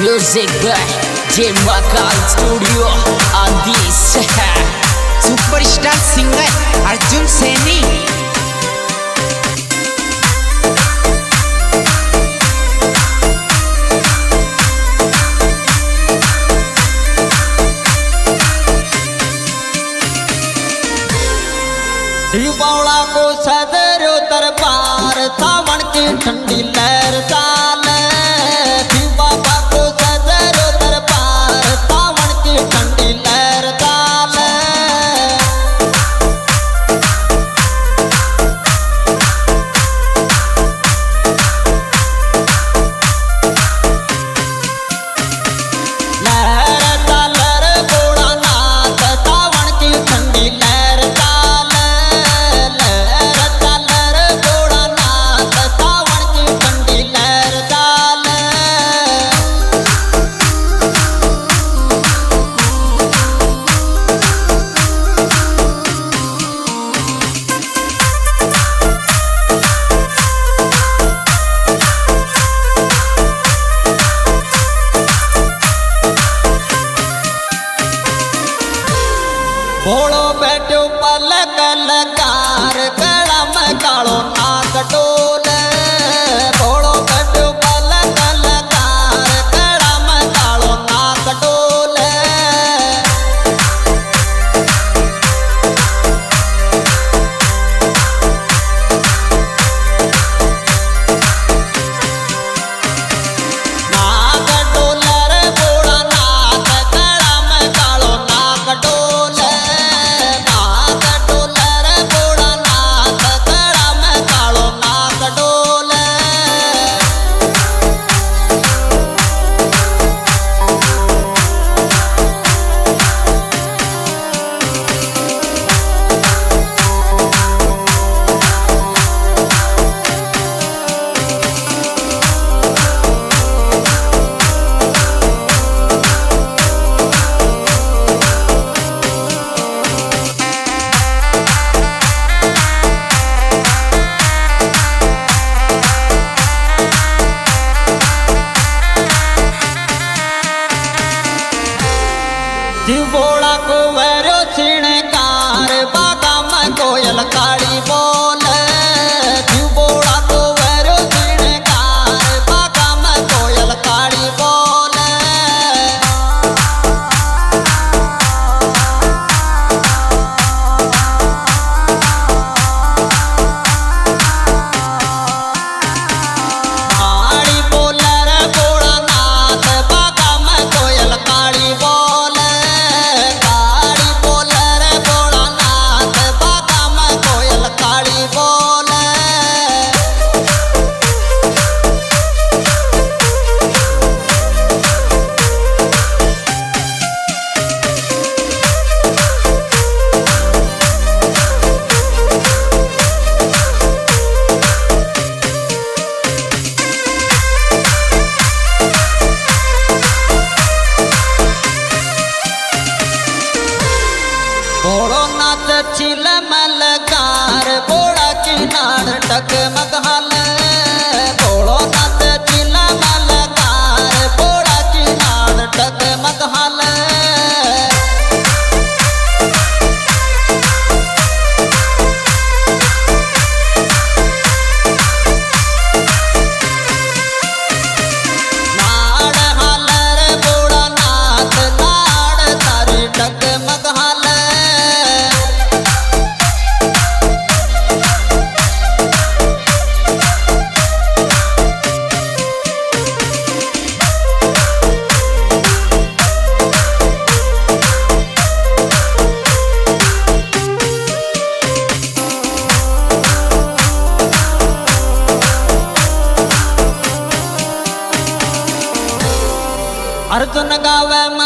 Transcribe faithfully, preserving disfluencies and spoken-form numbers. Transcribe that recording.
Music by J Makal Studio Adis superstar singer Arjun Saini. शिवौला को सदरो दरबार सावन की ठंडी लहर चाले। शिव बाबा को सदरो दरबार सावन की ठंडी लहर चाले। लहर चालर भोलानाथ सावन की ठंडी लहर चाले। भोलो बैठो पलक लकार कड़ा में कालो नाक डोले। भोलो बैठो पलक लकार कड़ा में कालो नाक डोले। नाक डोले रे बोड़ा नाक कड़ा में कालो नाक डोले। शिवोड़ा को वैरो छिणकार बागा में कोयल काली बोले। शिवोड़ा को वैरो छिणकार बागा में कोयल काली बोले। काली बोले रे भोलानाथ बागा में कोयल काली बोले। भोलो नाच चिल मलकार बोड़ा किनार टकमक हाल। भोलो नाच चिल मलकार बोड़ा किनार टकमक हाल। नाड़ हाल रे बोड़ा नाथ नाड़ तारी टकमक हाल। अर्जुन गावे